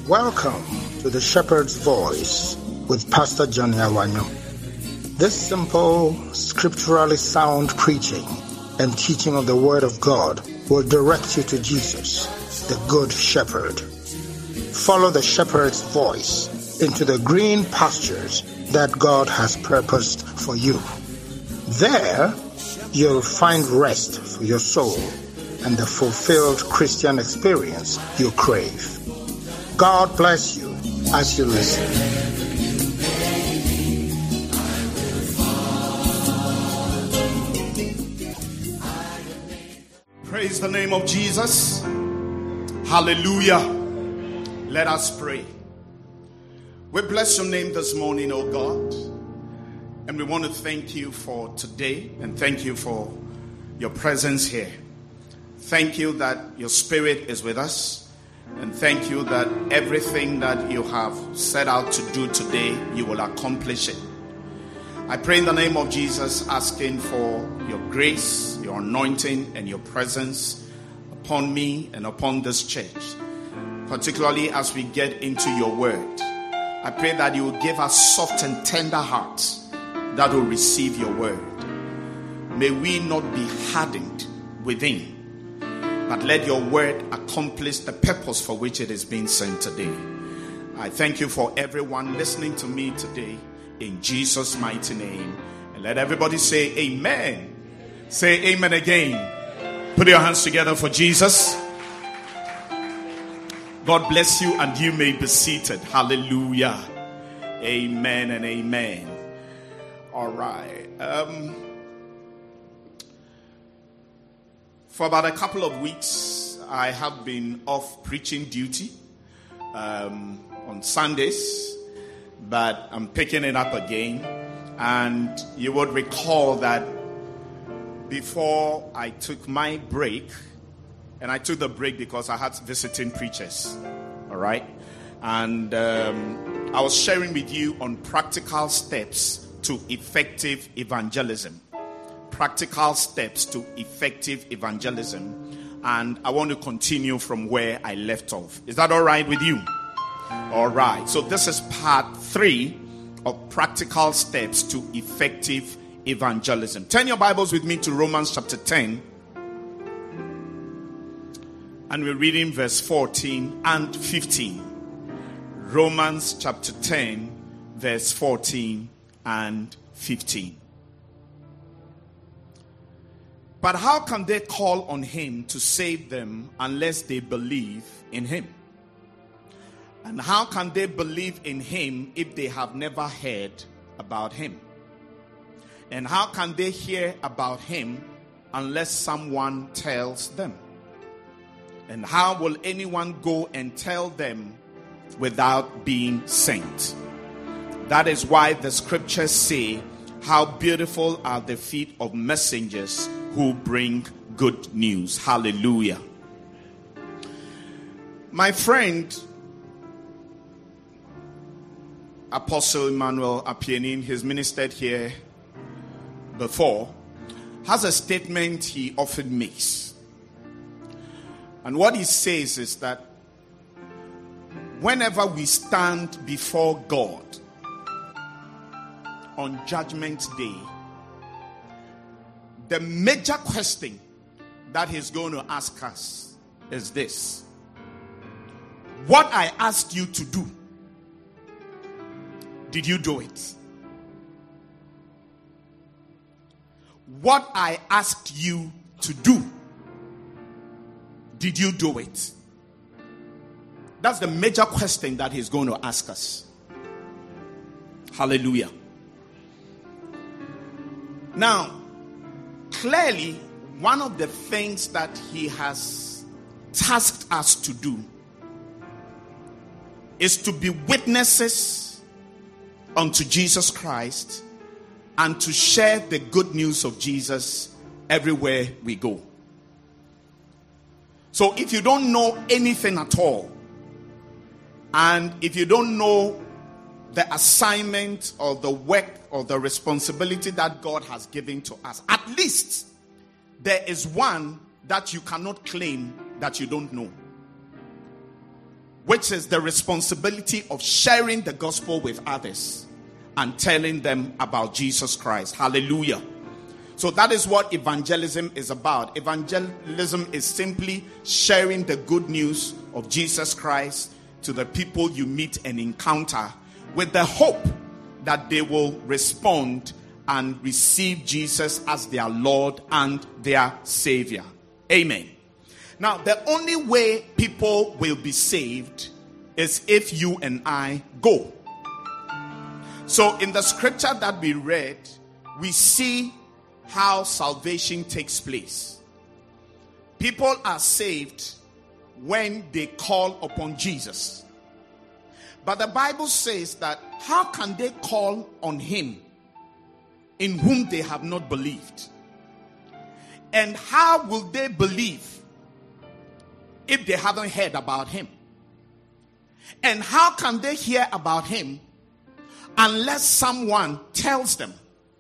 Welcome to the Shepherd's Voice with Pastor Johnny Awanyo. This simple, scripturally sound preaching and teaching of the Word of God will direct you to Jesus, the Good Shepherd. Follow the Shepherd's voice into the green pastures that God has purposed for you. There, you'll find rest for your soul and the fulfilled Christian experience you crave. God bless you as you listen. Praise the name of Jesus. Hallelujah. Let us pray. We bless your name this morning, oh God. And we want to thank you for today and thank you for your presence here. Thank you that your spirit is with us. And thank you that everything that you have set out to do today, you will accomplish it. I pray in the name of Jesus, asking for your grace, your anointing, and your presence upon me and upon this church. Particularly as we get into your word. I pray that you will give us soft and tender hearts that will receive your word. May we not be hardened within, but let your word accomplish the purpose for which it is being sent today. I thank you for everyone listening to me today in Jesus' mighty name. And let everybody say amen. Say amen again. Put your hands together for Jesus. God bless you and you may be seated. Hallelujah. Amen and amen. All right. For about a couple of weeks, I have been off preaching duty on Sundays, but I'm picking it up again. And you would recall that before I took my break, and I took the break because I had visiting preachers, all right? And I was sharing with you on practical steps to effective evangelism. Practical steps to effective evangelism. And I want to continue from where I left off. Is that all right with you? All right. So this is part 3 of practical steps to effective evangelism. Turn your Bibles with me to Romans chapter 10. And we're reading verse 14 and 15. Romans chapter 10, verse 14 and 15. But how can they call on him to save them unless they believe in him? And how can they believe in him if they have never heard about him? And how can they hear about him unless someone tells them? And how will anyone go and tell them without being sent? That is why the scriptures say, how beautiful are the feet of messengers who bring good news. Hallelujah. My friend, Apostle Emmanuel Apienin, he's ministered here before, has a statement he often makes. And what he says is that whenever we stand before God on Judgment Day, the major question that he's going to ask us is this: what I asked you to do, did you do it? What I asked you to do, did you do it? That's the major question that he's going to ask us. Hallelujah. Now, clearly, one of the things that he has tasked us to do is to be witnesses unto Jesus Christ and to share the good news of Jesus everywhere we go. So if you don't know anything at all, and if you don't know the assignment or the work or the responsibility that God has given to us, at least there is one that you cannot claim that you don't know. which is the responsibility of sharing the gospel with others and telling them about Jesus Christ. Hallelujah. So that is what evangelism is about. Evangelism is simply sharing the good news of Jesus Christ to the people you meet and encounter, with the hope that they will respond and receive Jesus as their Lord and their Savior. Amen. Now, the only way people will be saved is if you and I go. So in the scripture that we read, we see how salvation takes place. People are saved when they call upon Jesus. But the Bible says that how can they call on him in whom they have not believed? And how will they believe if they haven't heard about him? And how can they hear about him unless someone tells them?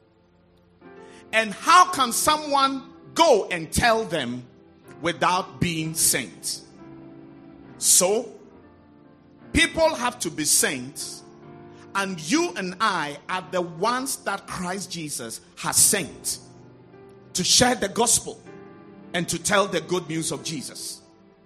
And how can someone go and tell them without being sent? So, people have to be sent, and you and I are the ones that Christ Jesus has sent to share the gospel and to tell the good news of Jesus.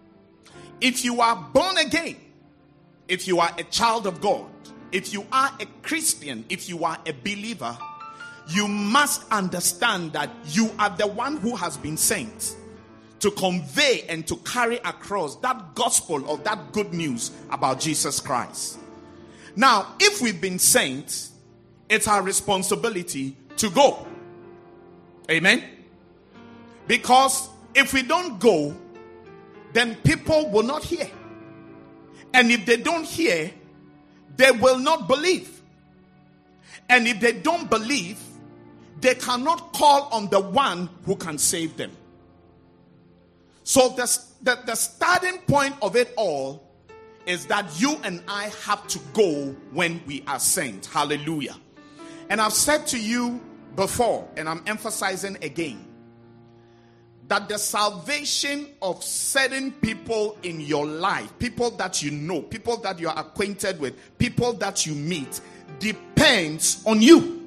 If you are born again, if you are a child of God, if you are a Christian, if you are a believer, you must understand that you are the one who has been sent to convey and to carry across that gospel or that good news about Jesus Christ. Now, if we've been sent, it's our responsibility to go. Amen? Because if we don't go, then people will not hear. And if they don't hear, they will not believe. And if they don't believe, they cannot call on the one who can save them. So the starting point of it all is that you and I have to go when we are sent. Hallelujah. And I've said to you before, and I'm emphasizing again, that the salvation of certain people in your life, people that you know, people that you are acquainted with, people that you meet, depends on you.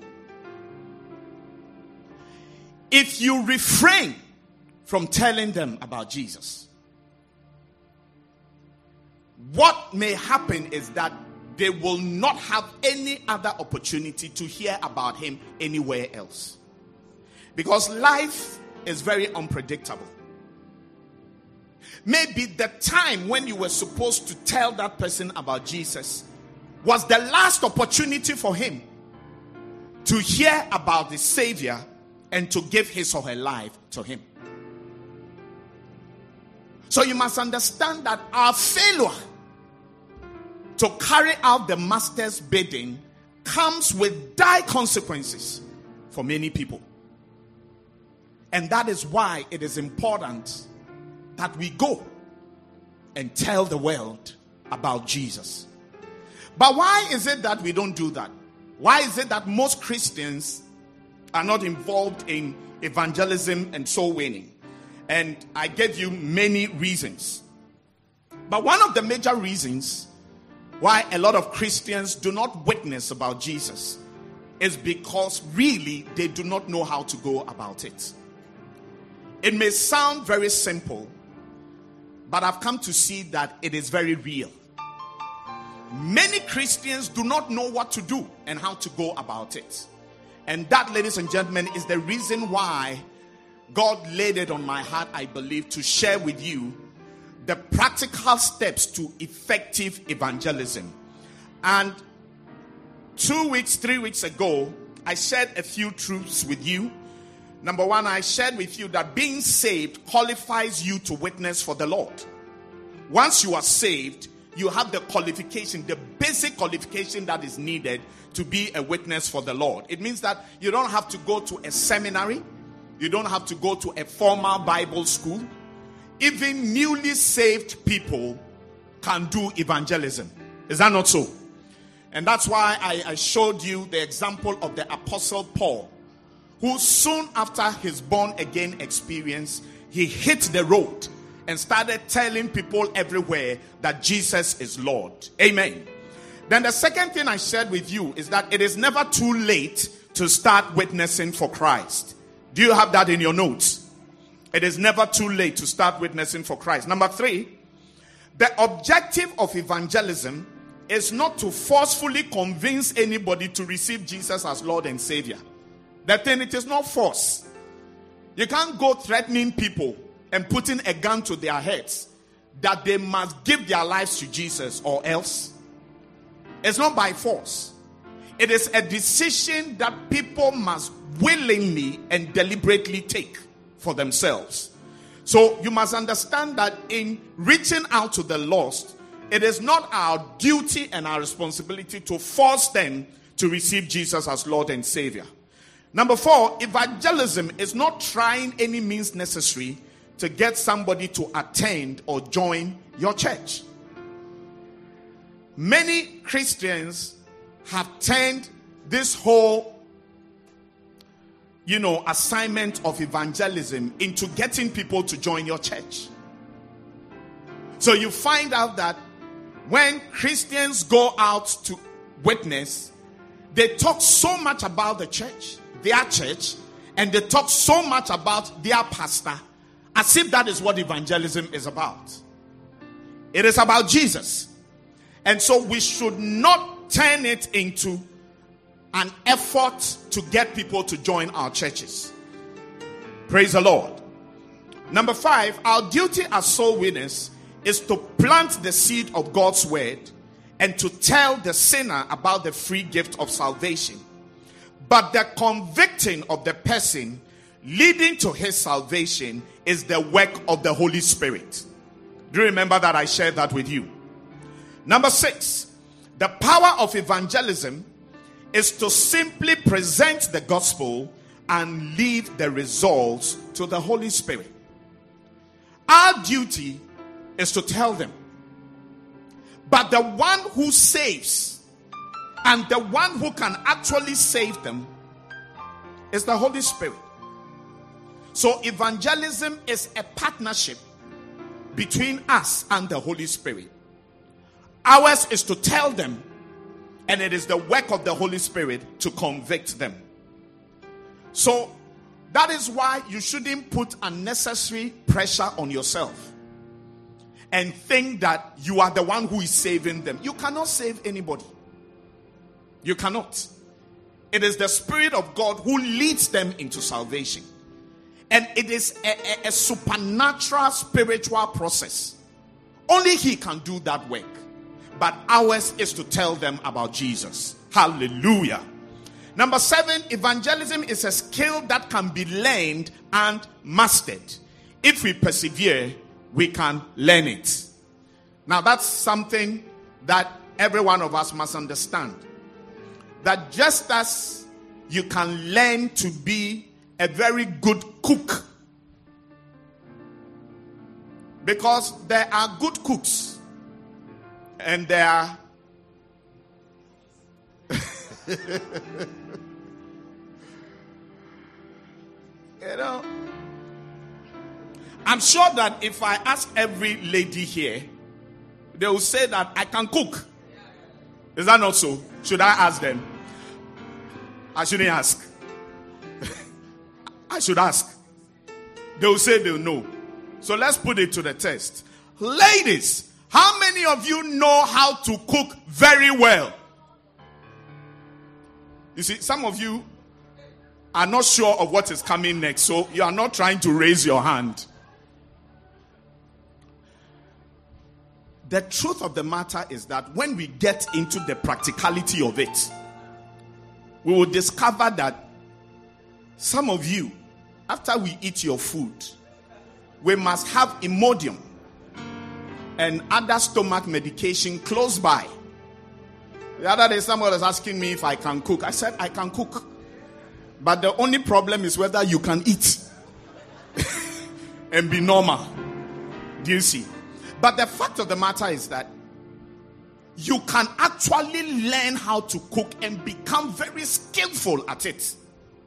If you refrain from telling them about Jesus, what may happen is that they will not have any other opportunity to hear about him anywhere else. Because life is very unpredictable. Maybe the time when you were supposed to tell that person about Jesus was the last opportunity for him to hear about the Savior and to give his or her life to him. So you must understand that our failure to carry out the master's bidding comes with dire consequences for many people. And that is why it is important that we go and tell the world about Jesus. But why is it that we don't do that? Why is it that most Christians are not involved in evangelism and soul winning? And I gave you many reasons. But one of the major reasons why a lot of Christians do not witness about Jesus is because really they do not know how to go about it. It may sound very simple, but I've come to see that it is very real. Many Christians do not know what to do and how to go about it. And that, ladies and gentlemen, is the reason why God laid it on my heart, I believe, to share with you the practical steps to effective evangelism. And 3 weeks ago, I shared a few truths with you. Number one, I shared with you that being saved qualifies you to witness for the Lord. Once you are saved, you have the qualification, the basic qualification that is needed to be a witness for the Lord. It means that you don't have to go to a seminary. You don't have to go to a formal Bible school. Even newly saved people can do evangelism. Is that not so? And that's why I showed you the example of the Apostle Paul, who soon after his born again experience, he hit the road and started telling people everywhere that Jesus is Lord. Amen. Then the second thing I shared with you is that it is never too late to start witnessing for Christ. Do you have that in your notes? It is never too late to start witnessing for Christ. Number 3, the objective of evangelism is not to forcefully convince anybody to receive Jesus as Lord and Savior. That thing, it is not force. You can't go threatening people and putting a gun to their heads that they must give their lives to Jesus or else. It's not by force. It is a decision that people must willingly and deliberately take for themselves. So you must understand that in reaching out to the lost, it is not our duty and our responsibility to force them to receive Jesus as Lord and Savior. Number 4, evangelism is not trying any means necessary to get somebody to attend or join your church. Many Christians have turned this whole, assignment of evangelism into getting people to join your church. So you find out that when Christians go out to witness, they talk so much about the church, their church, and they talk so much about their pastor, as if that is what evangelism is about. It is about Jesus. And so we should not turn it into an effort to get people to join our churches. Praise the Lord. Number 5, our duty as soul winners is to plant the seed of God's word and to tell the sinner about the free gift of salvation. But the convicting of the person leading to his salvation is the work of the Holy Spirit. Do you remember that I shared that with you? Number 6, the power of evangelism is to simply present the gospel and leave the results to the Holy Spirit. Our duty is to tell them. But the one who saves and the one who can actually save them is the Holy Spirit. So evangelism is a partnership between us and the Holy Spirit. Ours is to tell them, and it is the work of the Holy Spirit to convict them. So that is why you shouldn't put unnecessary pressure on yourself and think that you are the one who is saving them. You cannot save anybody. You cannot. It is the Spirit of God who leads them into salvation. And it is a supernatural spiritual process. Only He can do that work. But ours is to tell them about Jesus. Hallelujah. Number 7, evangelism is a skill that can be learned and mastered. If we persevere, we can learn it. Now that's something that every one of us must understand. That just as you can learn to be a very good cook, because there are good cooks and there are I'm sure that if I ask every lady here, they will say that I can cook. Is that not so? Should I ask them? I shouldn't ask. I should ask. They will say they'll know. So let's put it to the test. Ladies, how many of you know how to cook very well? You see, some of you are not sure of what is coming next, so you are not trying to raise your hand. The truth of the matter is that when we get into the practicality of it, we will discover that some of you, after we eat your food, we must have Imodium and other stomach medication close by. The other day, someone was asking me if I can cook. I said, I can cook. But the only problem is whether you can eat and be normal. Do you see? But the fact of the matter is that you can actually learn how to cook and become very skillful at it.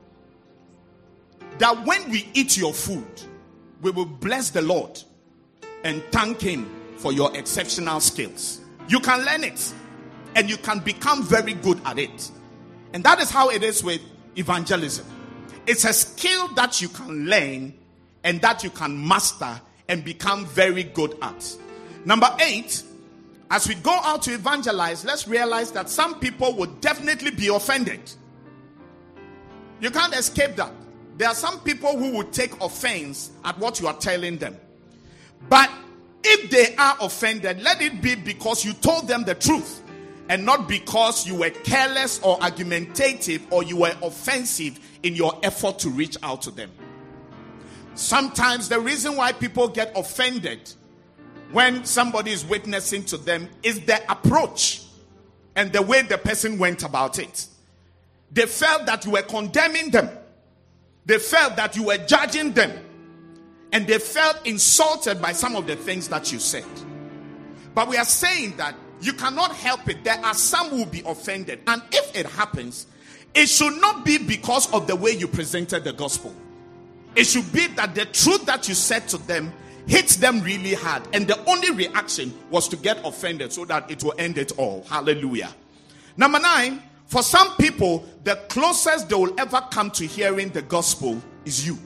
That when we eat your food, we will bless the Lord and thank him for your exceptional skills. You can learn it and you can become very good at it. And that is how it is with evangelism. It's a skill that you can learn and that you can master and become very good at. Number 8, as we go out to evangelize, let's realize that some people will definitely be offended. You can't escape that. There are some people who will take offense at what you are telling them. But if they are offended, let it be because you told them the truth and not because you were careless or argumentative or you were offensive in your effort to reach out to them. Sometimes the reason why people get offended when somebody is witnessing to them is the approach and the way the person went about it. They felt that you were condemning them. They felt that you were judging them. And they felt insulted by some of the things that you said. But we are saying that you cannot help it. There are some who will be offended. And if it happens, it should not be because of the way you presented the gospel. It should be that the truth that you said to them hits them really hard. And the only reaction was to get offended so that it will end it all. Hallelujah. Number 9, for some people, the closest they will ever come to hearing the gospel is you.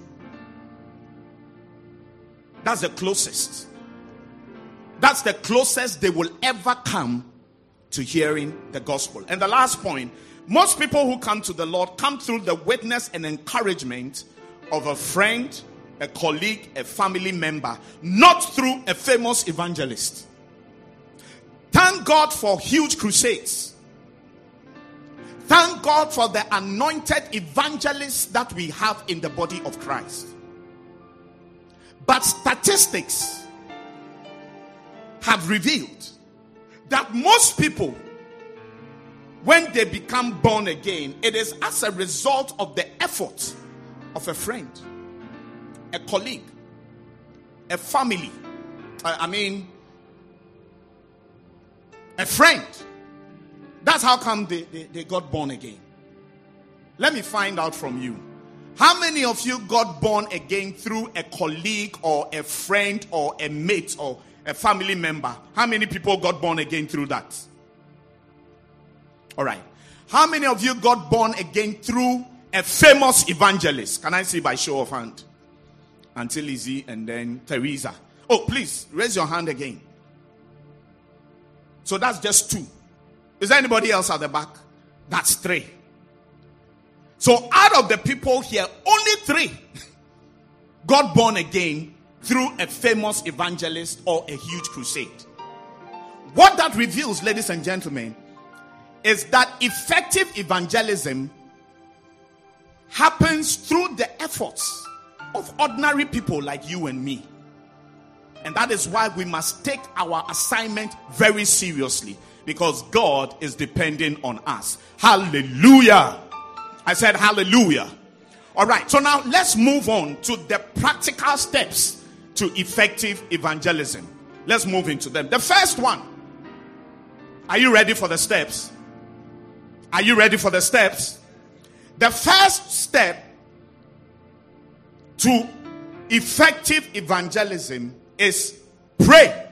That's the closest. That's the closest they will ever come to hearing the gospel. And the last point, most people who come to the Lord come through the witness and encouragement of a friend, a colleague, a family member, not through a famous evangelist. Thank God for huge crusades. Thank God for the anointed evangelists that we have in the body of Christ. But statistics have revealed that most people, when they become born again, it is as a result of the effort of a friend, a colleague, a family. A friend. That's how come they got born again. Let me find out from you. How many of you got born again through a colleague or a friend or a mate or a family member? How many people got born again through that? All right. How many of you got born again through a famous evangelist? Can I see by show of hand? Auntie Lizzie and then Teresa. Oh, please, raise your hand again. So that's just 2. Is there anybody else at the back? That's 3. So out of the people here, only 3 got born again through a famous evangelist or a huge crusade. What that reveals, ladies and gentlemen, is that effective evangelism happens through the efforts of ordinary people like you and me. And that is why we must take our assignment very seriously, because God is depending on us. Hallelujah. I said hallelujah. All right, so now let's move on to the practical steps to effective evangelism. Let's move into them. The first one. Are you ready for the steps? Are you ready for the steps? The first step to effective evangelism is pray.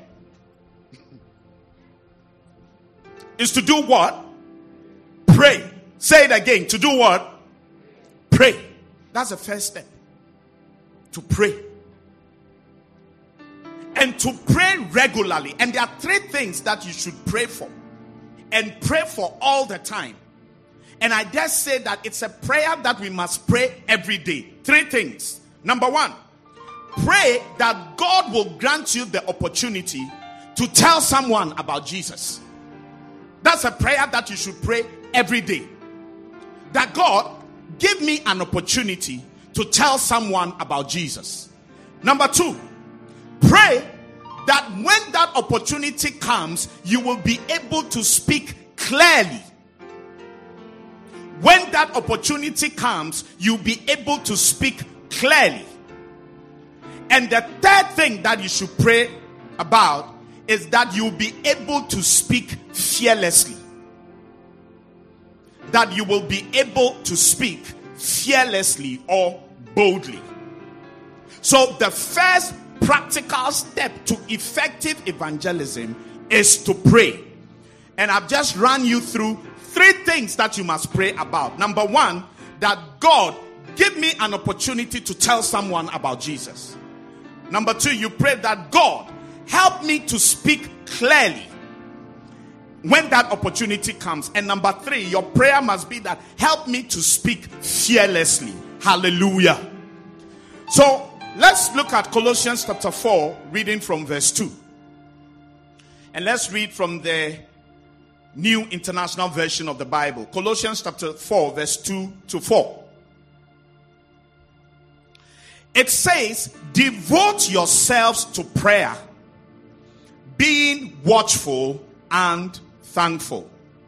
Is to do what? Pray. Say it again. To do what? Pray. That's the first step. To pray. And to pray regularly. And there are 3 things that you should pray for. And pray for all the time. And I dare say that it's a prayer that we must pray every day. 3 things. Number 1, pray that God will grant you the opportunity to tell someone about Jesus. That's a prayer that you should pray every day. That God, give me an opportunity to tell someone about Jesus. Number 2, pray that when that opportunity comes, you will be able to speak clearly. When that opportunity comes, you'll be able to speak clearly. And the 3rd thing that you should pray about is that you'll be able to speak fearlessly. That you will be able to speak fearlessly or boldly. So the first practical step to effective evangelism is to pray. And I've just run you through 3 things that you must pray about. Number 1, that God give me an opportunity to tell someone about Jesus. Number 2, you pray that God help me to speak clearly when that opportunity comes. And number 3, your prayer must be that help me to speak fearlessly. Hallelujah. So let's look at Colossians chapter 4, reading from verse 2. And let's read from the New International Version of the Bible. Colossians chapter 4, verse 2 to 4. It says, devote yourselves to prayer, being watchful and thankful.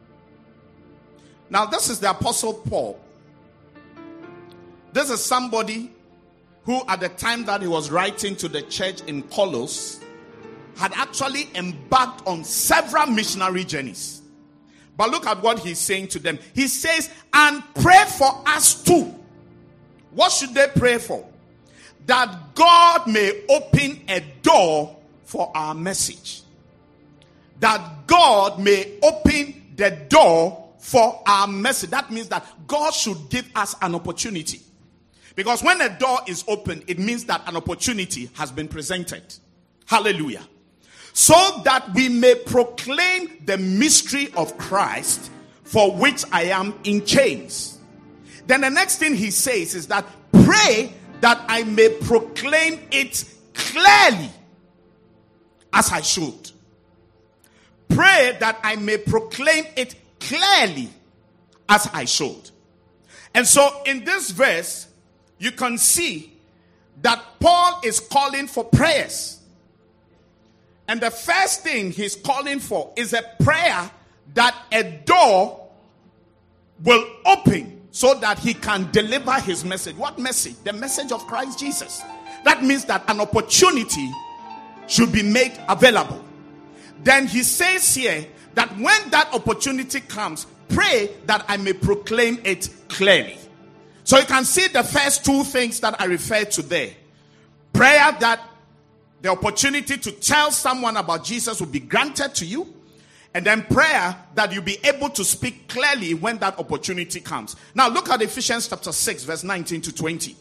Now, this is the Apostle Paul. This is somebody who, at the time that he was writing to the church in Colossus, had actually embarked on several missionary journeys. But look at what he's saying to them. He says, and pray for us too. What should they pray for? That God may open a door for our message. That God may open the door for our message. That means that God should give us an opportunity. Because when a door is opened, it means that an opportunity has been presented. Hallelujah. So that we may proclaim the mystery of Christ, for which I am in chains. Then the next thing he says is that pray that I may proclaim it clearly as I should. Pray that I may proclaim it clearly as I should. And so in this verse, you can see that Paul is calling for prayers. And the first thing he's calling for is a prayer that a door will open so that he can deliver his message. What message? The message of Christ Jesus. That means that an opportunity should be made available. Then he says here that when that opportunity comes, pray that I may proclaim it clearly. So you can see the first 2 things that I referred to there. Prayer that the opportunity to tell someone about Jesus will be granted to you. And then prayer that you'll be able to speak clearly when that opportunity comes. Now look at Ephesians chapter 6, verse 19 to 20.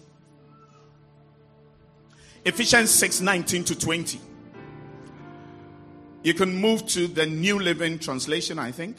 Ephesians 6, 19 to 20. You can move to the New Living Translation, I think.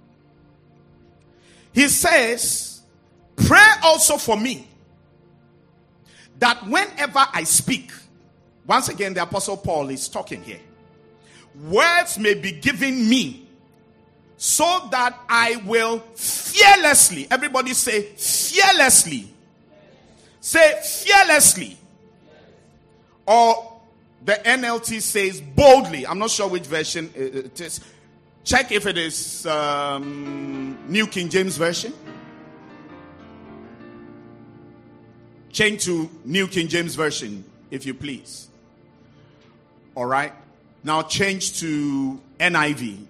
He says, pray also for me, that whenever I speak, once again the Apostle Paul is talking here, words may be given me, so that I will fearlessly, everybody say fearlessly. Say fearlessly. Or the NLT says boldly. I'm not sure which version it is. Check if it is New King James Version. Change to New King James Version, if you please. All right. Now change to NIV.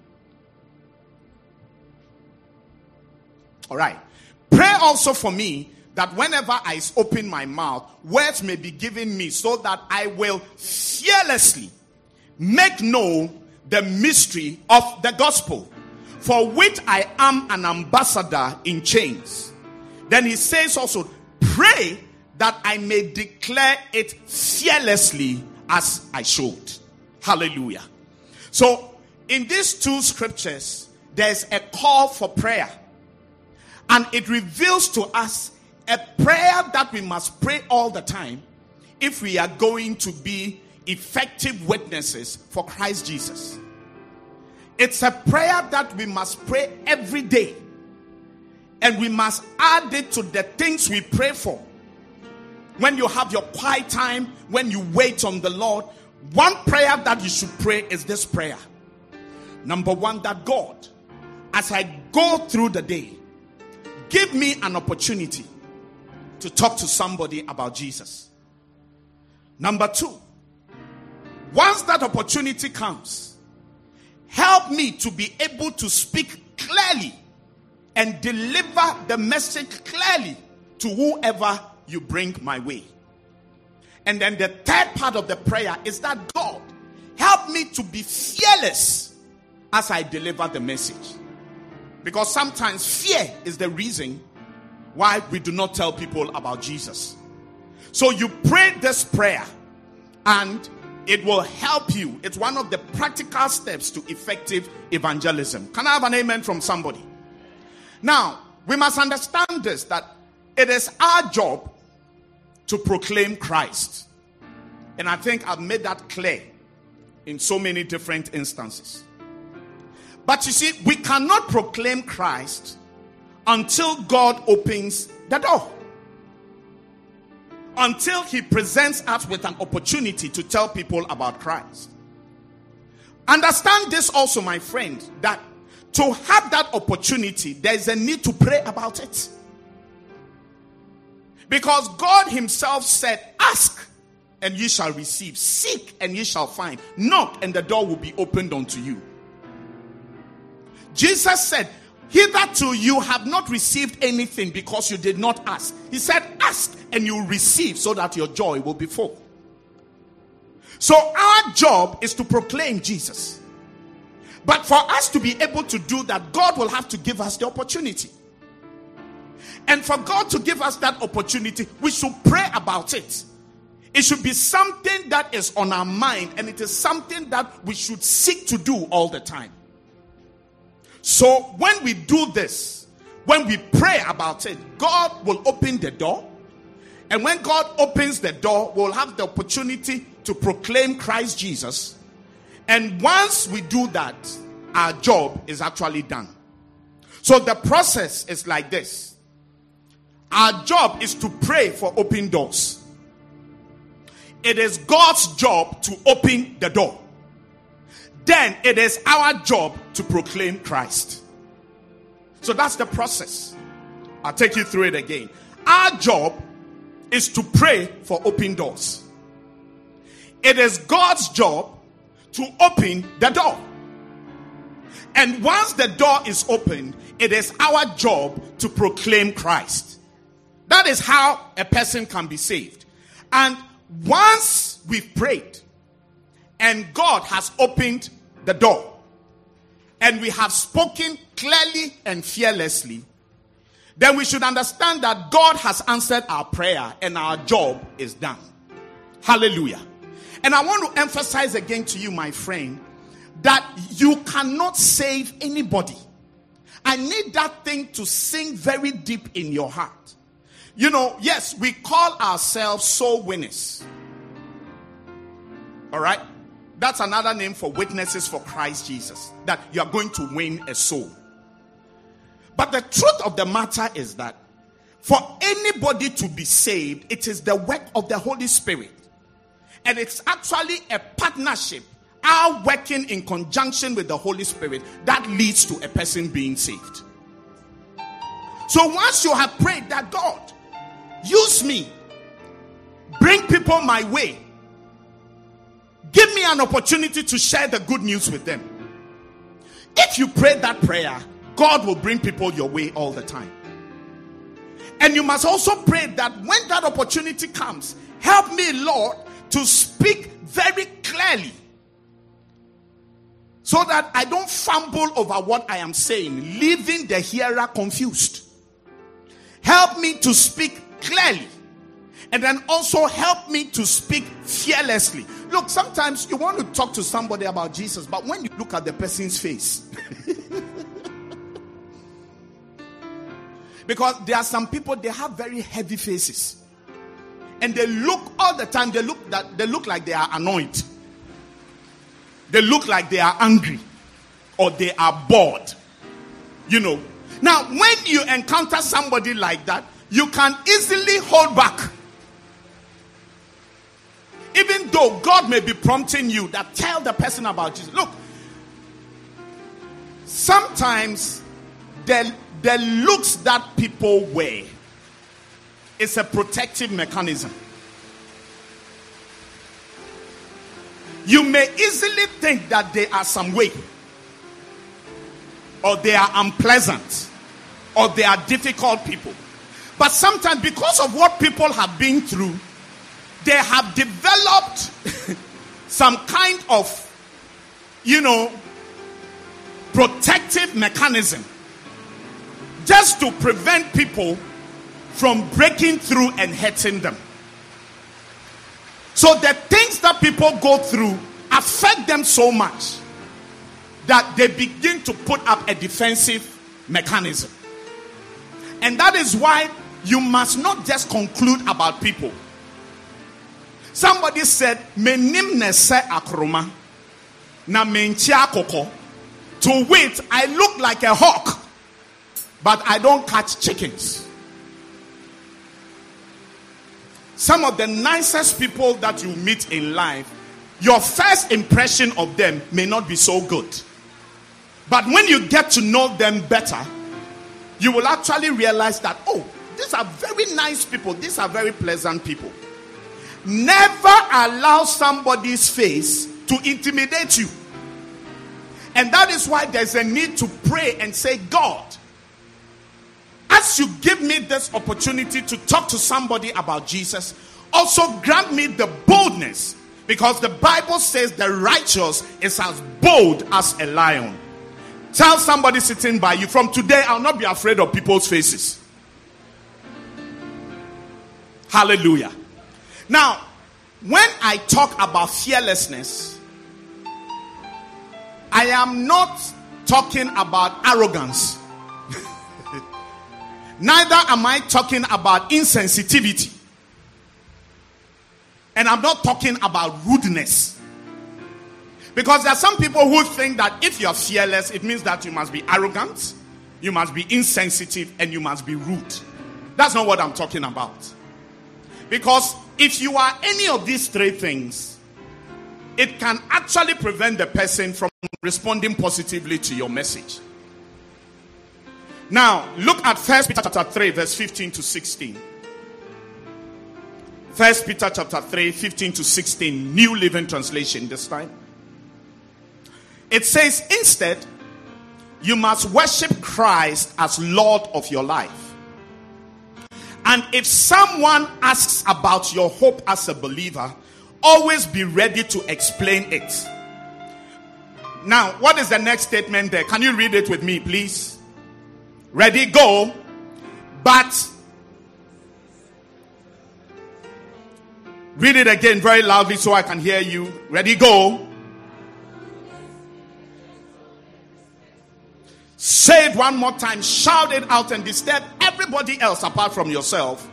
All right. Pray also for me that whenever I open my mouth, words may be given me so that I will fearlessly make known the mystery of the gospel, for which I am an ambassador in chains. Then he says also, pray that I may declare it fearlessly as I should. Hallelujah. So in these 2 scriptures, there's a call for prayer. And it reveals to us a prayer that we must pray all the time if we are going to be effective witnesses for Christ Jesus. It's a prayer that we must pray every day. And we must add it to the things we pray for. When you have your quiet time, when you wait on the Lord, one prayer that you should pray is this prayer. Number 1, that God, as I go through the day, give me an opportunity to talk to somebody about Jesus. Number 2, once that opportunity comes, help me to be able to speak clearly and deliver the message clearly to whoever you bring my way. And then the third part of the prayer is that God, help me to be fearless as I deliver the message. Because sometimes fear is the reason why we do not tell people about Jesus. So you pray this prayer and it will help you. It's one of the practical steps to effective evangelism. Can I have an amen from somebody? Now, we must understand this, that it is our job to proclaim Christ. And I think I've made that clear in so many different instances. But you see, we cannot proclaim Christ until God opens the door. Until he presents us with an opportunity to tell people about Christ. Understand this also, my friend, that to have that opportunity, there is a need to pray about it. Because God himself said, ask and ye shall receive. Seek and ye shall find. Knock and the door will be opened unto you. Jesus said, hitherto you have not received anything because you did not ask. He said, ask and you will receive so that your joy will be full. So our job is to proclaim Jesus. But for us to be able to do that, God will have to give us the opportunity. And for God to give us that opportunity, we should pray about it. It should be something that is on our mind, and it is something that we should seek to do all the time. So when we do this, when we pray about it, God will open the door. And when God opens the door, we'll have the opportunity to proclaim Christ Jesus. And once we do that, our job is actually done. So the process is like this. Our job is to pray for open doors. It is God's job to open the door. Then it is our job to proclaim Christ. So that's the process. I'll take you through it again. Our job is to pray for open doors. It is God's job to open the door. And once the door is opened, it is our job to proclaim Christ. That is how a person can be saved. And once we've prayed and God has opened the door and we have spoken clearly and fearlessly, then we should understand that God has answered our prayer and our job is done. Hallelujah. And I want to emphasize again to you, my friend, that you cannot save anybody. I need that thing to sink very deep in your heart. You know, yes, we call ourselves soul winners. All right? That's another name for witnesses for Christ Jesus. That you are going to win a soul. But the truth of the matter is that for anybody to be saved, it is the work of the Holy Spirit. And it's actually a partnership, our working in conjunction with the Holy Spirit, that leads to a person being saved. So once you have prayed that God, use me, bring people my way, give me an opportunity to share the good news with them. If you pray that prayer, God will bring people your way all the time. And you must also pray that when that opportunity comes, help me, Lord, to speak very clearly so that I don't fumble over what I am saying, leaving the hearer confused. Help me to speak clearly. And then also help me to speak fearlessly. Look, sometimes you want to talk to somebody about Jesus, but when you look at the person's face, because there are some people, they have very heavy faces. And they look all the time, they look like they are annoyed. They look like they are angry. Or they are bored. You know. Now, when you encounter somebody like that, you can easily hold back. Even though God may be prompting you that tell the person about Jesus. Look, sometimes the looks that people wear is a protective mechanism. You may easily think that they are some way, or they are unpleasant, or they are difficult people. But sometimes because of what people have been through, they have developed some kind of, protective mechanism just to prevent people from breaking through and hurting them. So the things that people go through affect them so much that they begin to put up a defensive mechanism. And that is why you must not just conclude about people. Somebody said, "Menim nese akroma, na menchia koko." To wit, I look like a hawk, but I don't catch chickens. Some of the nicest people that you meet in life, your first impression of them may not be so good. But when you get to know them better, you will actually realize that, oh, these are very nice people. These are very pleasant people. Never allow somebody's face to intimidate you. And that is why there's a need to pray and say, God, as you give me this opportunity to talk to somebody about Jesus, also grant me the boldness, because the Bible says the righteous is as bold as a lion. Tell somebody sitting by you, from today I'll not be afraid of people's faces. Hallelujah. Now, when I talk about fearlessness, I am not talking about arrogance. Neither am I talking about insensitivity. And I'm not talking about rudeness. Because there are some people who think that if you're fearless, it means that you must be arrogant, you must be insensitive, and you must be rude. That's not what I'm talking about. Because if you are any of these three things, it can actually prevent the person from responding positively to your message. Now, look at 1 Peter chapter 3, verse 15 to 16. 1 Peter chapter 3, 15 to 16, New Living Translation this time. It says, instead, you must worship Christ as Lord of your life. And if someone asks about your hope as a believer, always be ready to explain it. Now, what is the next statement there? Can you read it with me, please? Ready, go. But read it again very loudly so I can hear you. Ready, go. Say it one more time. Shout it out and disturb everybody else apart from yourself.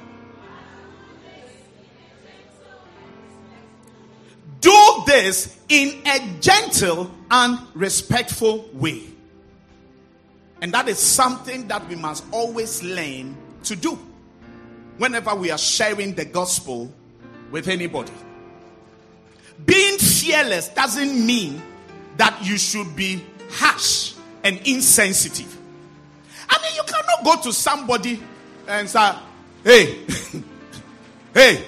Do this in a gentle and respectful way. And that is something that we must always learn to do whenever we are sharing the gospel with anybody. Being fearless doesn't mean that you should be harsh and insensitive. I mean, you cannot go to somebody and say, hey, hey,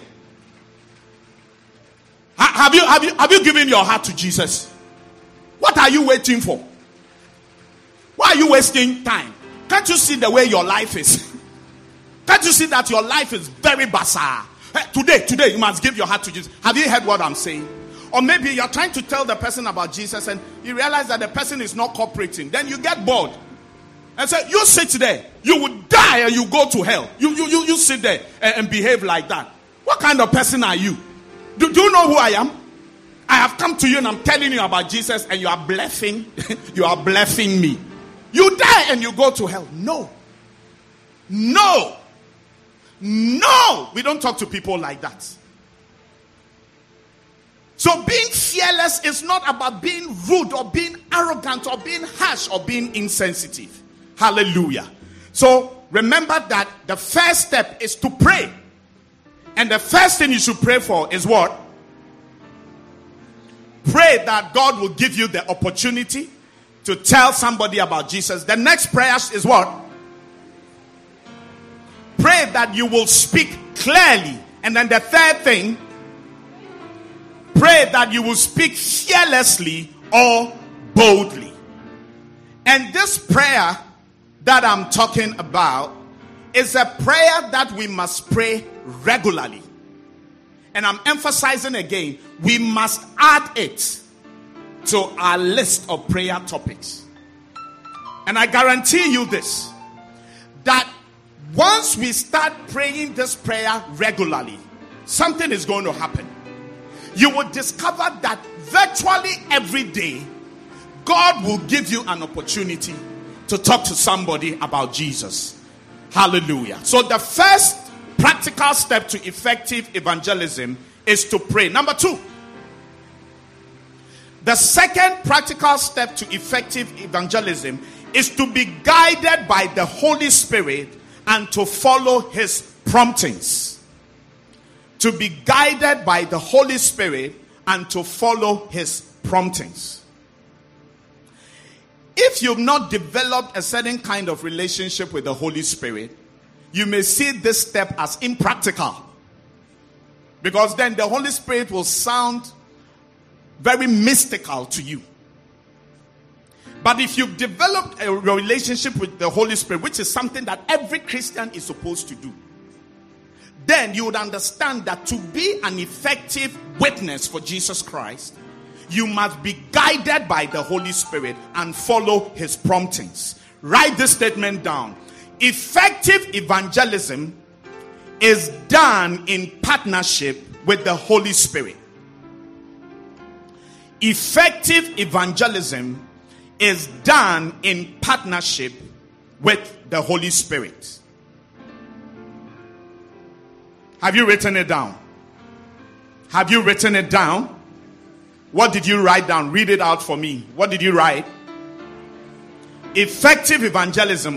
have you given your heart to Jesus? What are you waiting for? Why are you wasting time? Can't you see the way your life is? Can't you see that your life is very bizarre? Today you must give your heart to Jesus. Have you heard what I'm saying? Or maybe you're trying to tell the person about Jesus and you realize that the person is not cooperating. Then you get bored and say, you sit there, you will die and you go to hell. You sit there and behave like that. What kind of person are you? Do you know who I am? I have come to you and I'm telling you about Jesus and you are bluffing. You are bluffing me. You die and you go to hell. No. We don't talk to people like that. So being fearless is not about being rude or being arrogant or being harsh or being insensitive. Hallelujah. So remember that the first step is to pray. And the first thing you should pray for is what? Pray that God will give you the opportunity to tell somebody about Jesus. The next prayer is what? Pray that you will speak clearly. And then the third thing, pray that you will speak fearlessly or boldly. And this prayer that I'm talking about is a prayer that we must pray regularly. and I'm emphasizing again, we must add it to our list of prayer topics. And I guarantee you this, that once we start praying this prayer regularly, something is going to happen. You will discover that virtually every day, God will give you an opportunity to talk to somebody about Jesus. Hallelujah. So the first practical step to effective evangelism is to pray. Number 2. The second practical step to effective evangelism is to be guided by the Holy Spirit and to follow his promptings. To be guided by the Holy Spirit and to follow his promptings. If you've not developed a certain kind of relationship with the Holy Spirit, you may see this step as impractical. Because then the Holy Spirit will sound very mystical to you. But if you've developed a relationship with the Holy Spirit, which is something that every Christian is supposed to do, then you would understand that to be an effective witness for Jesus Christ, you must be guided by the Holy Spirit and follow his promptings. Write this statement down. Effective evangelism is done in partnership with the Holy Spirit. Effective evangelism is done in partnership with the Holy Spirit. Have you written it down? Have you written it down? What did you write down? Read it out for me. What did you write? Effective evangelism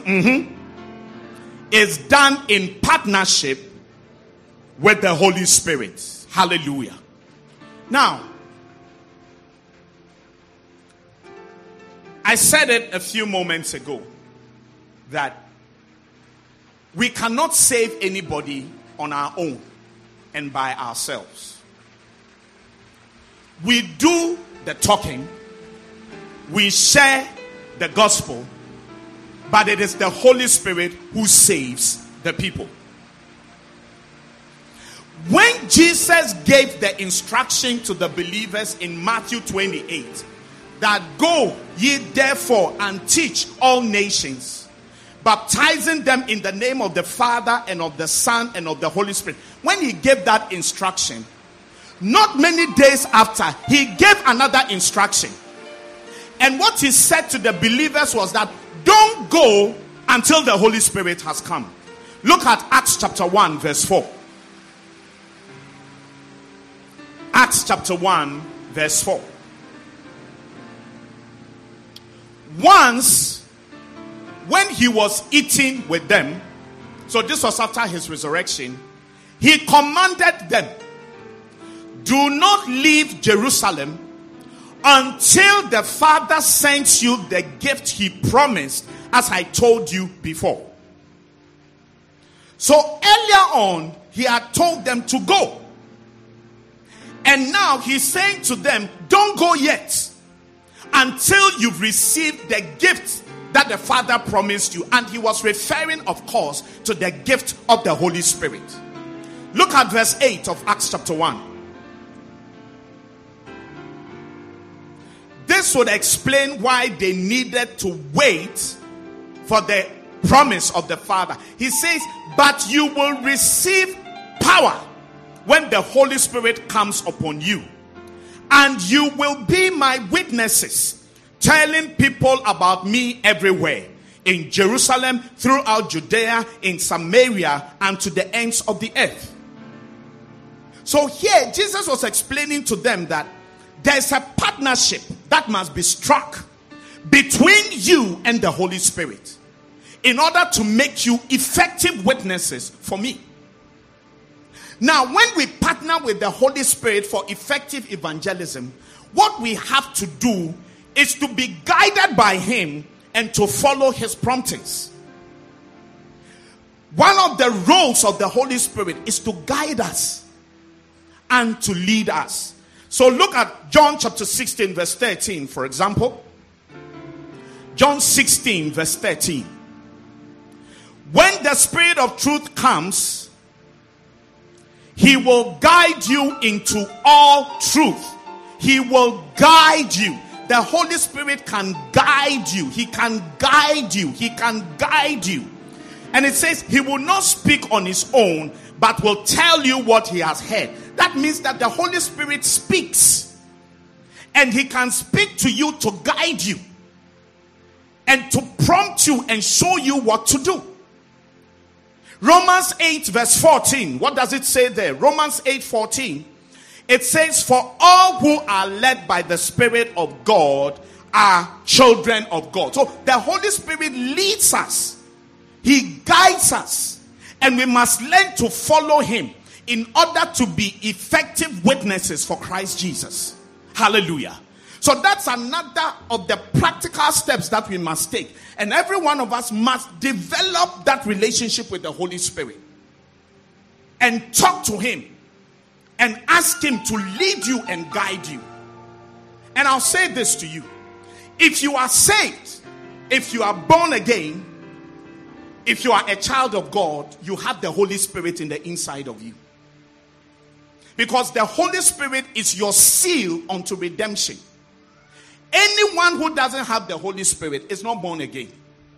is done in partnership with the Holy Spirit. Hallelujah. Now, I said it a few moments ago that we cannot save anybody on our own and by ourselves. We do the talking, we share the gospel, but it is the Holy Spirit who saves the people. When Jesus gave the instruction to the believers in Matthew 28, that go ye therefore and teach all nations, baptizing them in the name of the Father and of the Son and of the Holy Spirit. When he gave that instruction, not many days after, he gave another instruction. And what he said to the believers was that don't go until the Holy Spirit has come. Look at Acts chapter 1 verse 4. Acts chapter 1 verse 4. Once, when he was eating with them, so this was after his resurrection, he commanded them, do not leave Jerusalem until the Father sends you the gift he promised, as I told you before. So earlier on, he had told them to go. And now he's saying to them, don't go yet until you've received the gift that the Father promised you. And he was referring, of course, to the gift of the Holy Spirit. Look at verse 8 of Acts chapter 1. This would explain why they needed to wait for the promise of the Father. He says, but you will receive power when the Holy Spirit comes upon you. And you will be my witnesses, telling people about me everywhere. In Jerusalem, throughout Judea, in Samaria, and to the ends of the earth. So here, Jesus was explaining to them that there's a partnership that must be struck between you and the Holy Spirit in order to make you effective witnesses for me. Now, when we partner with the Holy Spirit for effective evangelism, what we have to do is to be guided by him and to follow his promptings. One of the roles of the Holy Spirit is to guide us and to lead us. So look at John chapter 16 verse 13, for example. John 16 verse 13. When the Spirit of truth comes, He will guide you into all truth. He will guide you. The Holy Spirit can guide you. He can guide you. He can guide you. And it says he will not speak on his own, but will tell you what he has heard. That means that the Holy Spirit speaks. And he can speak to you to guide you. And to prompt you and show you what to do. Romans 8 verse 14. What does it say there? Romans 8:14. It says, for all who are led by the Spirit of God are children of God. So the Holy Spirit leads us. He guides us. And we must learn to follow him in order to be effective witnesses for Christ Jesus. Hallelujah. So that's another of the practical steps that we must take. And every one of us must develop that relationship with the Holy Spirit. And talk to him. And ask him to lead you and guide you. And I'll say this to you. If you are saved, if you are born again, if you are a child of God, you have the Holy Spirit in the inside of you. Because the Holy Spirit is your seal unto redemption. Anyone who doesn't have the Holy Spirit is not born again.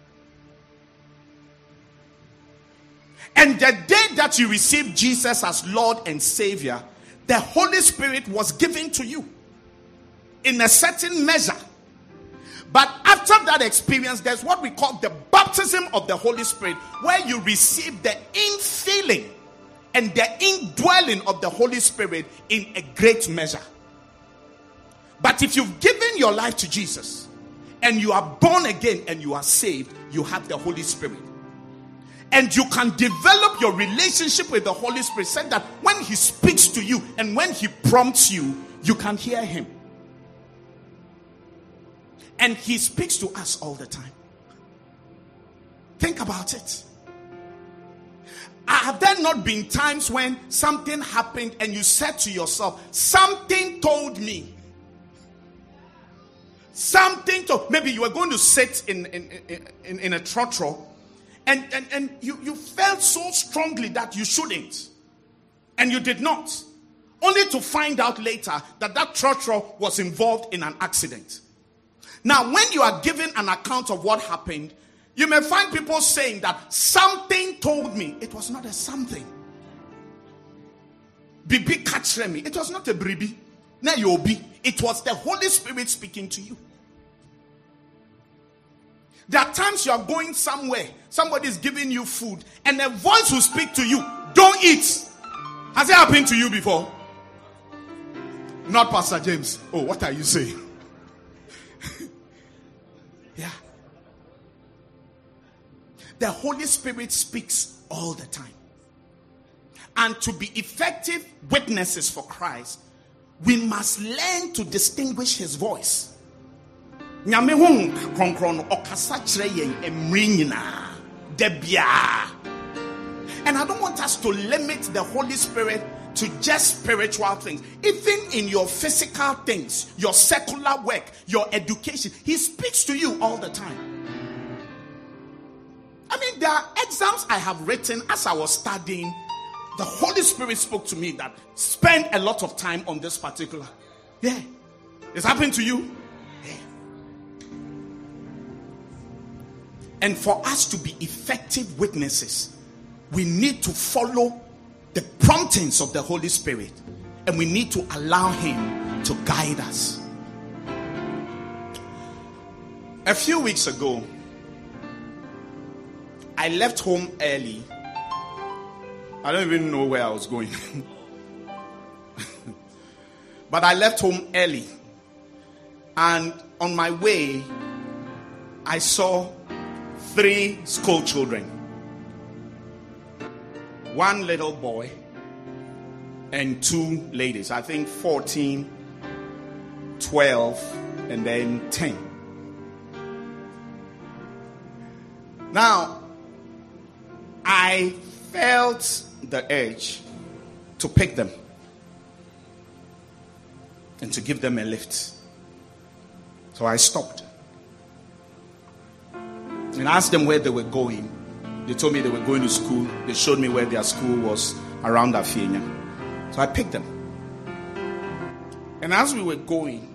And the day that you received Jesus as Lord and Savior, the Holy Spirit was given to you in a certain measure. But after that experience, there's what we call the baptism of the Holy Spirit, where you receive the infilling and the indwelling of the Holy Spirit in a great measure. But if you've given your life to Jesus and you are born again and you are saved, you have the Holy Spirit. And you can develop your relationship with the Holy Spirit so that when he speaks to you and when he prompts you, you can hear him. And he speaks to us all the time. Think about it. Have there not been times when something happened and you said to yourself, something told me? Something told, maybe you were going to sit in a trotro. And you felt so strongly that you shouldn't. And you did not. Only to find out later that trotro was involved in an accident. Now, when you are given an account of what happened, you may find people saying that something told me. It was not a something. Bibi catch me. It was not a bribi. Now you be. It was the Holy Spirit speaking to you. There are times you are going somewhere, somebody is giving you food, and a voice will speak to you, don't eat. Has it happened to you before? Not Pastor James. Oh, what are you saying? Yeah. The Holy Spirit speaks all the time. And to be effective witnesses for Christ, we must learn to distinguish his voice. And I don't want us to limit the Holy Spirit to just spiritual things. Even in your physical things, your secular work, your education, he speaks to you all the time. I mean, there are exams I have written as I was studying. The Holy Spirit spoke to me that spend a lot of time on this particular. Yeah. It's happened to you? Yeah. And for us to be effective witnesses, we need to follow the promptings of the Holy Spirit. And we need to allow him to guide us. A few weeks ago, I left home early. I don't even know where I was going. But I left home early. And on my way, I saw 3 school children. 1 little boy and 2 ladies. I think 14, 12, and then 10. Now, I felt the urge to pick them and to give them a lift. So I stopped and asked them where they were going. They told me they were going to school. They showed me where their school was around Afienya. So I picked them. And as we were going,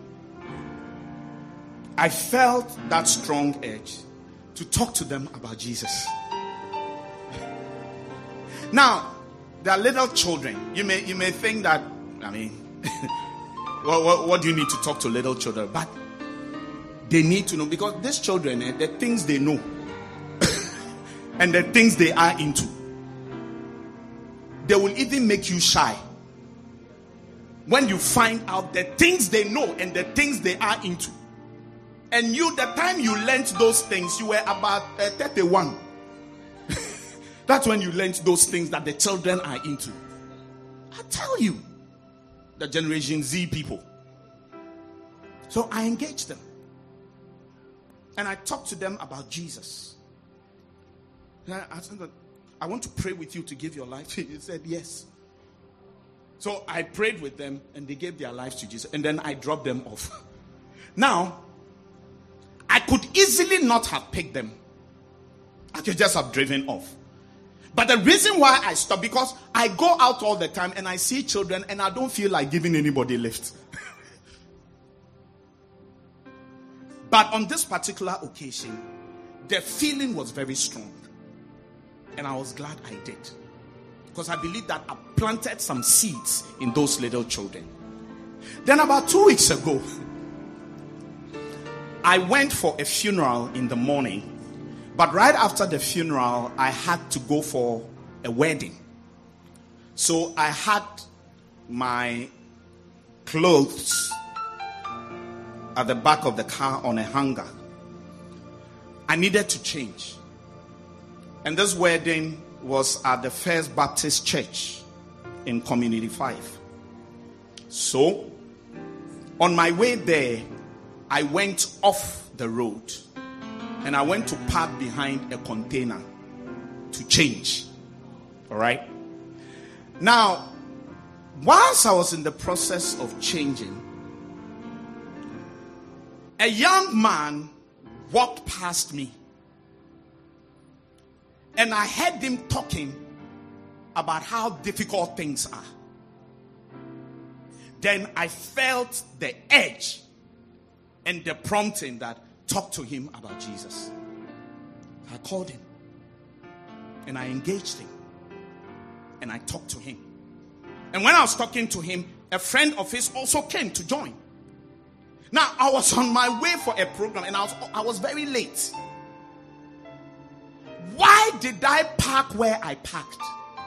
I felt that strong urge to talk to them about Jesus. Now, they are little children. You may think that, what do you need to talk to little children? But they need to know, because these children, the things they know and the things they are into, they will even make you shy. When you find out the things they know and the things they are into. And you, the time you learned those things, you were about 31. That's when you learned those things that the children are into. I tell you, the Generation Z people. So I engaged them. And I talked to them about Jesus. And I asked them, I want to pray with you to give your life. He said, yes. So I prayed with them and they gave their lives to Jesus. And then I dropped them off. Now, I could easily not have picked them. I could just have driven off. But the reason why I stopped, because I go out all the time and I see children and I don't feel like giving anybody a lift. But on this particular occasion, the feeling was very strong. And I was glad I did. Because I believe that I planted some seeds in those little children. Then about 2 weeks ago, I went for a funeral in the morning. But right after the funeral, I had to go for a wedding. So I had my clothes at the back of the car on a hanger. I needed to change. And this wedding was at the First Baptist Church in Community 5. So, on my way there, I went off the road and I went to park behind a container to change. All right? Now, whilst I was in the process of changing, a young man walked past me. And I heard him talking about how difficult things are. Then I felt the edge and the prompting that talk to him about Jesus. I called him and I engaged him and I talked to him. And when I was talking to him, a friend of his also came to join. Now I was on my way for a program and I was very late. Why did I park where I parked?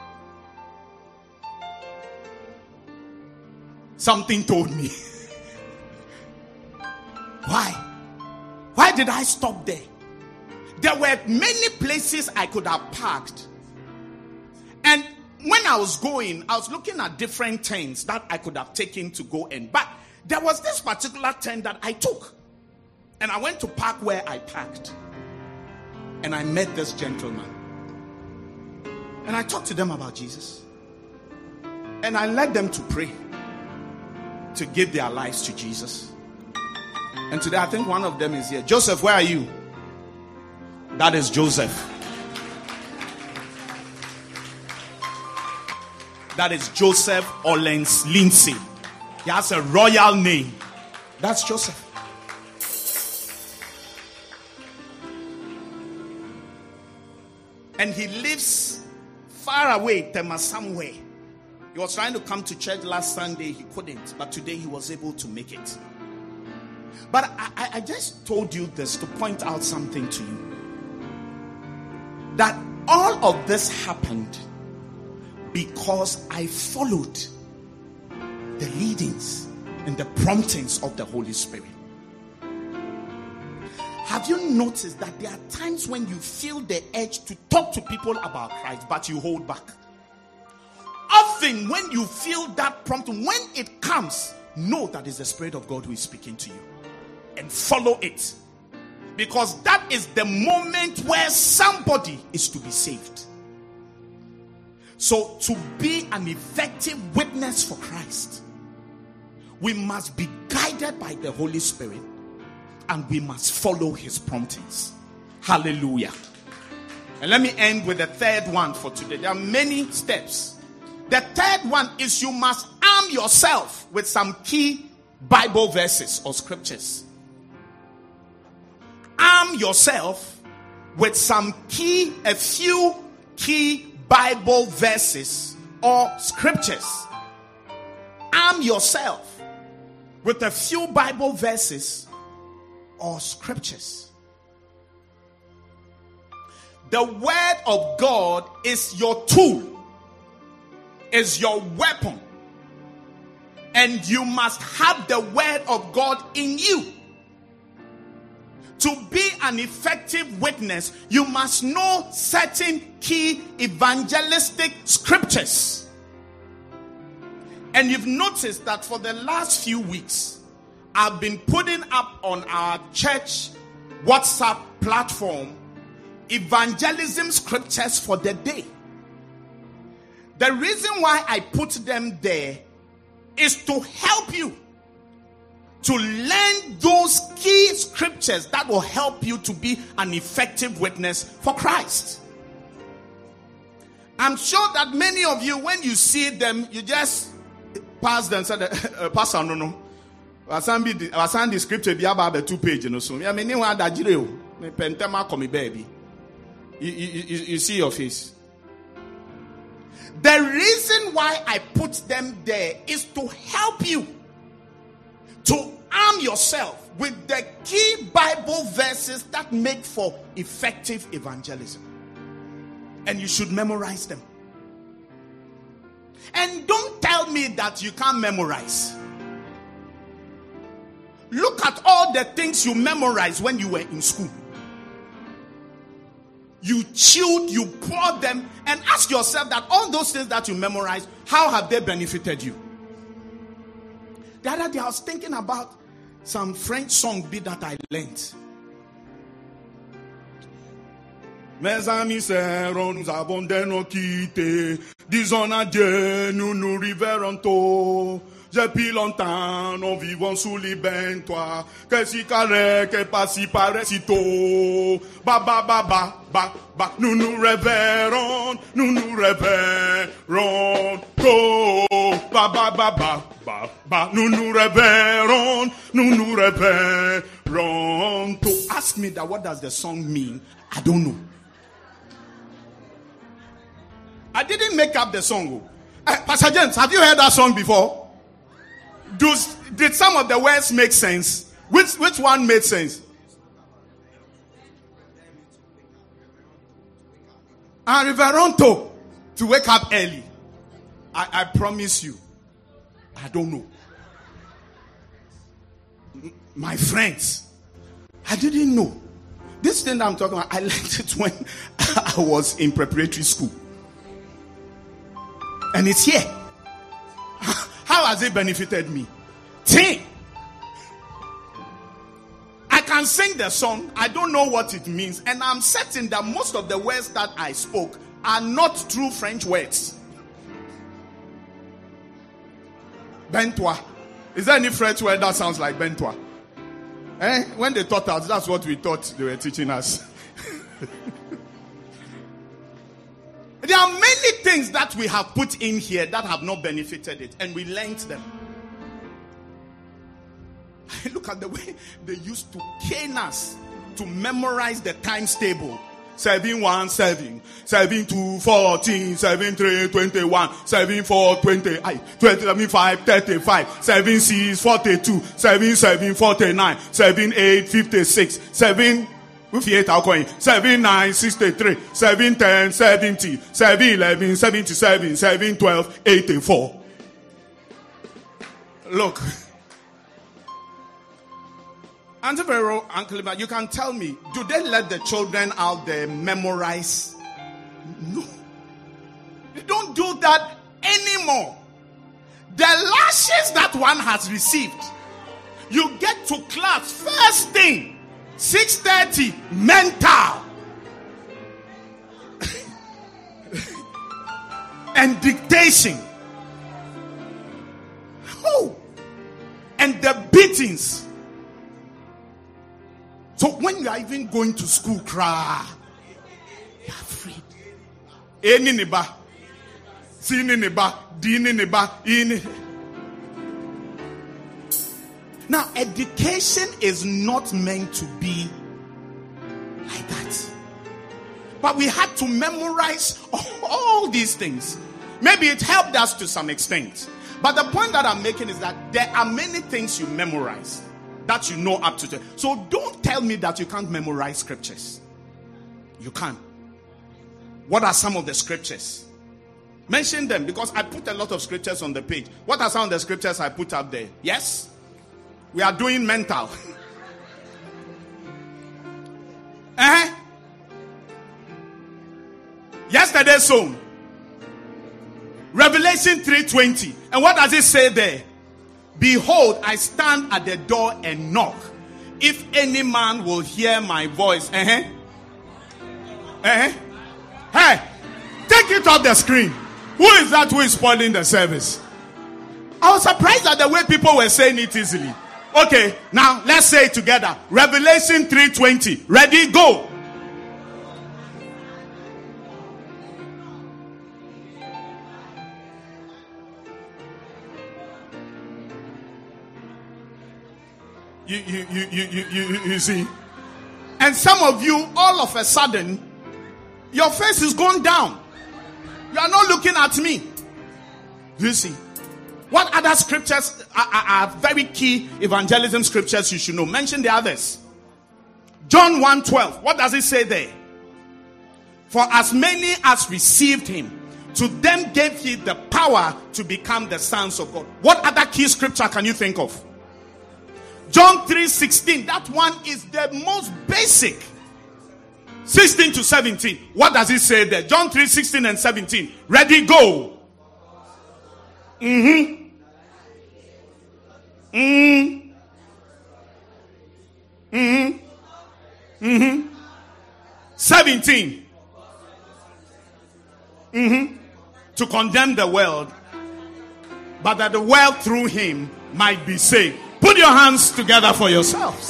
Something told me. Why? Why did I stop there? There were many places I could have parked. And when I was going, I was looking at different turns that I could have taken to go in. But there was this particular turn that I took. And I went to park where I parked. And I met this gentleman. And I talked to them about Jesus. And I led them to pray. To give their lives to Jesus. And today I think one of them is here. Joseph, where are you? That is Joseph. That is Joseph Ollens Lindsay. He has a royal name. That's Joseph. And he lives far away, Tema somewhere. He was trying to come to church last Sunday. He couldn't. But today he was able to make it. But I just told you this to point out something to you. That all of this happened because I followed the leadings and the promptings of the Holy Spirit. Have you noticed that there are times when you feel the urge to talk to people about Christ, but you hold back? Often when you feel that prompting, when it comes, know that it's the Spirit of God who is speaking to you. And follow it. Because that is the moment where somebody is to be saved. So to be an effective witness for Christ, we must be guided by the Holy Spirit. And we must follow his promptings. Hallelujah. And let me end with the third one for today. There are many steps The third one is you must arm yourself with some key Bible verses or scriptures. Arm yourself with a few key Bible verses or scriptures. Arm yourself with a few Bible verses or scriptures. The word of God is your tool, is your weapon, and you must have the word of God in you. To be an effective witness, you must know certain key evangelistic scriptures. And you've noticed that for the last few weeks, I've been putting up on our church WhatsApp platform evangelism scriptures for the day. The reason why I put them there is to help you to learn those key scriptures that will help you to be an effective witness for Christ. I'm sure that many of you, when you see them, you just pass them and say, Pastor, no. I send the scripture be about the 2 pages. So I mean, baby. You see your face. The reason why I put them there is to help you to arm yourself with the key Bible verses that make for effective evangelism. And you should memorize them. And don't tell me that you can't memorize. Look at all the things you memorized when you were in school. You chewed, you poured them, and ask yourself that all those things that you memorized, how have they benefited you? The other day I was thinking about some French song beat that I learned. Mes amis seront, nous avons de nos quittés. Disons adieu, nous nous reverrons tôt. Depuis longtemps, nous vivons sous les bains, toi. Que si carré, que pas si paraît si tôt. Ba ba ba ba ba ba. Nous nous reverrons tôt. Ba ba ba ba ba ba. Nous nous reverrons tôt. Ask me that what does the song mean? I don't know. I didn't make up the song. Pastor James, have you heard that song before? Did some of the words make sense? Which one made sense? Reveronto, to wake up early. I promise you, I don't know. My friends, I didn't know. This thing that I'm talking about, I learned it when I was in preparatory school. And it's here. How has it benefited me? I can sing the song. I don't know what it means. And I'm certain that most of the words that I spoke are not true French words. Bentois. Is there any French word that sounds like Bentois? When they taught us, that's what we thought they were teaching us. There are many things that we have put in here that have not benefited it, and we learned them. Look at the way they used to cane us to memorize the times table. 7:1 7:2 7:3 21 7:4 28 25 35 7:6 42 7:7 49 7:8 56 7 7:9 63 7:10 70 7:11 77 7:12 84. Look, Auntie Vero, Uncle Iba, you can tell me, do they let the children out there memorize? No. They don't do that anymore. The lashes that one has received, you get to class first thing, 6:30, mental. And dictation. Oh. And the beatings. So when you are even going to school, cry, you are afraid. Now, education is not meant to be like that. But we had to memorize all these things. Maybe it helped us to some extent. But the point that I'm making is that there are many things you memorize that you know up to today. So don't tell me that you can't memorize scriptures. You can. What are some of the scriptures? Mention them, because I put a lot of scriptures on the page. What are some of the scriptures I put up there? Yes? We are doing mental. Yesterday's song. Revelation 3:20. And what does it say there? Behold, I stand at the door and knock. If any man will hear my voice. Hey, take it off the screen. Who is that who is spoiling the service? I was surprised at the way people were saying it easily. Okay, now let's say it together. Revelation 3:20. Ready, go. You see? And some of you, all of a sudden, your face is gone down. You are not looking at me. You see? What other scriptures are very key evangelism scriptures you should know? Mention the others. John 1:12. What does it say there? For as many as received him, to them gave he the power to become the sons of God. What other key scripture can you think of? John 3:16. That one is the most basic. 16 to 17. What does it say there? John 3:16 and 17. Ready, go. 17. To condemn the world, but that the world through him might be saved. Put your hands together for yourselves.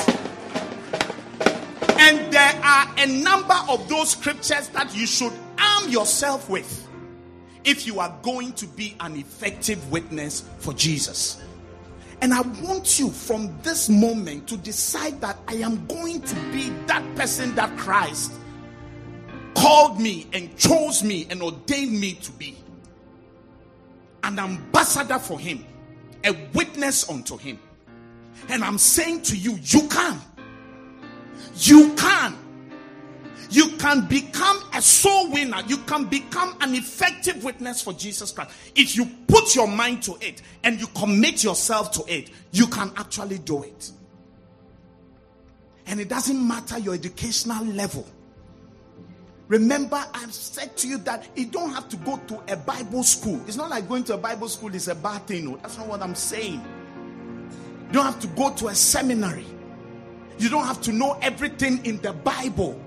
And there are a number of those scriptures that you should arm yourself with if you are going to be an effective witness for Jesus. And I want you from this moment to decide that I am going to be that person that Christ called me and chose me and ordained me to be. An ambassador for him, a witness unto him. And I'm saying to you, you can. You can. You can become a soul winner. You can become an effective witness for Jesus Christ. If you put your mind to it and you commit yourself to it, you can actually do it. And it doesn't matter your educational level. Remember, I've said to you that you don't have to go to a Bible school. It's not like going to a Bible school is a bad thing. No, that's not what I'm saying. You don't have to go to a seminary. You don't have to know everything in the Bible.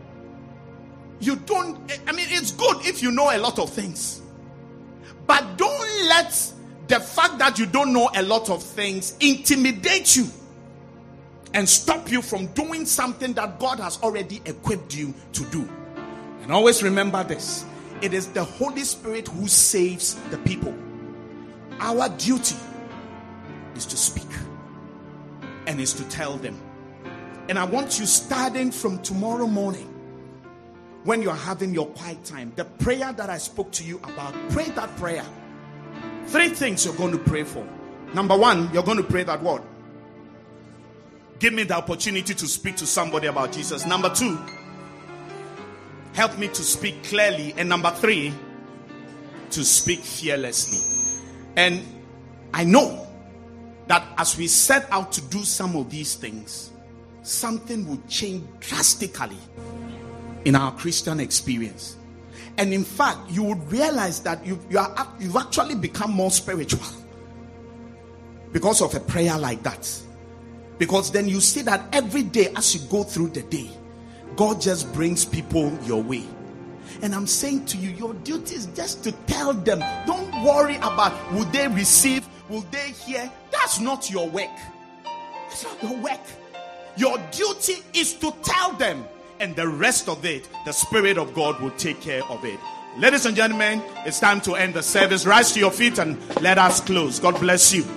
It's good if you know a lot of things. But don't let the fact that you don't know a lot of things intimidate you and stop you from doing something that God has already equipped you to do. And always remember this. It is the Holy Spirit who saves the people. Our duty is to speak and is to tell them. And I want you, starting from tomorrow morning, when you're having your quiet time, the prayer that I spoke to you about, pray that prayer. 3 things you're going to pray for. Number 1, you're going to pray that word. Give me the opportunity to speak to somebody about Jesus. Number 2, help me to speak clearly. And number 3, to speak fearlessly. And I know that as we set out to do some of these things, something will change drastically in our Christian experience. And in fact, you would realize that you've actually become more spiritual because of a prayer like that. Because then you see that every day as you go through the day, God just brings people your way. And I'm saying to you, your duty is just to tell them. Don't worry about will they receive, will they hear. That's not your work. That's not your work. Your duty is to tell them. And the rest of it, the Spirit of God will take care of it. Ladies and gentlemen, it's time to end the service. Rise to your feet and let us close. God bless you.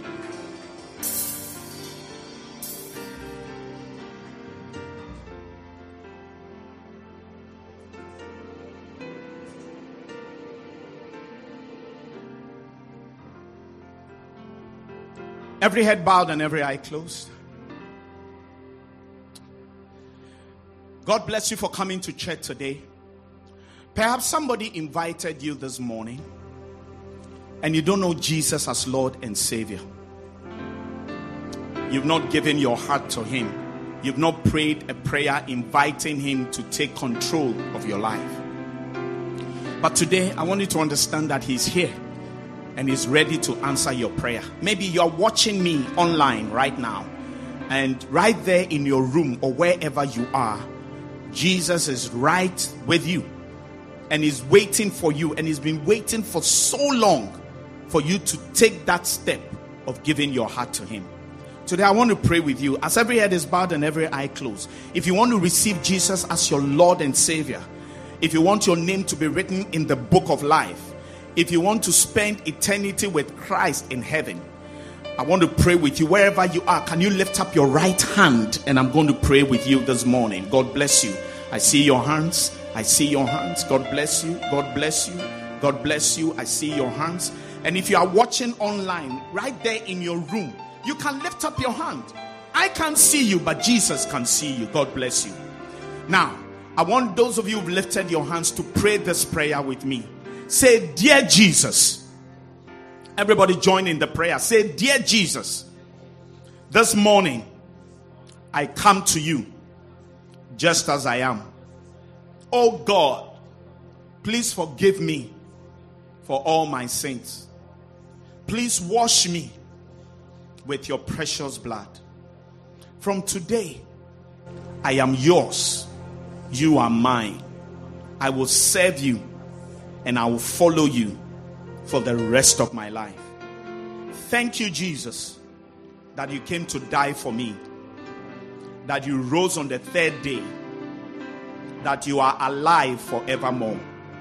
Every head bowed and every eye closed. God bless you for coming to church today. Perhaps somebody invited you this morning and you don't know Jesus as Lord and Savior. You've not given your heart to Him. You've not prayed a prayer inviting Him to take control of your life. But today I want you to understand that He's here and He's ready to answer your prayer. Maybe you're watching me online right now, and right there in your room or wherever you are, Jesus is right with you. And He's waiting for you, and He's been waiting for so long for you to take that step of giving your heart to Him. Today I want to pray with you as every head is bowed and every eye closed. If you want to receive Jesus as your Lord and Savior, if you want your name to be written in the book of life, if you want to spend eternity with Christ in heaven, I want to pray with you wherever you are. Can you lift up your right hand? And I'm going to pray with you this morning. God bless you. I see your hands. I see your hands. God bless you. God bless you. God bless you. I see your hands. And if you are watching online, right there in your room, you can lift up your hand. I can't see you, but Jesus can see you. God bless you. Now, I want those of you who've lifted your hands to pray this prayer with me. Say, "Dear Jesus." Everybody join in the prayer. Say, "Dear Jesus, this morning I come to you just as I am. Oh God, please forgive me for all my sins. Please wash me with your precious blood. From today, I am yours. You are mine. I will serve you and I will follow you for the rest of my life. Thank you, Jesus, that you came to die for me, that you rose on the third day, that you are alive forevermore.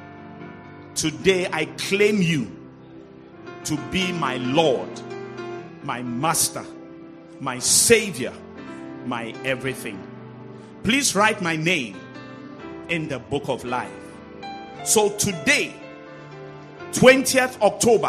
Today I claim you to be my Lord, my Master, my Savior, my everything. Please write my name in the book of life. So today, 20th October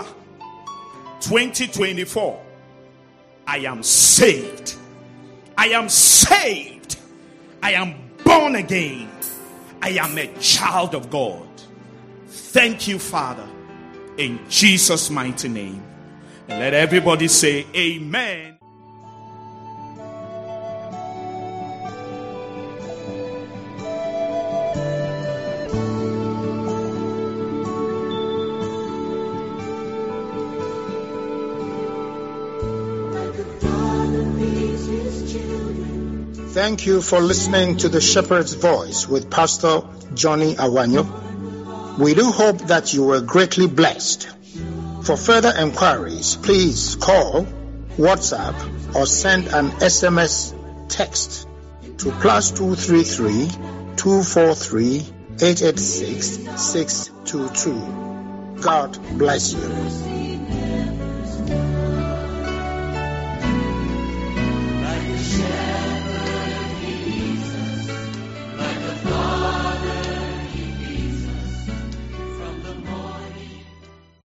2024, I am saved. I am saved. I am born again. I am a child of God. Thank you, Father, in Jesus' mighty name. And let everybody say amen. Thank you for listening to the Shepherd's Voice with Pastor Johnny Awanyo. We do hope that you were greatly blessed. For further enquiries, please call, WhatsApp, or send an SMS text to +233 243 886 622. God bless you.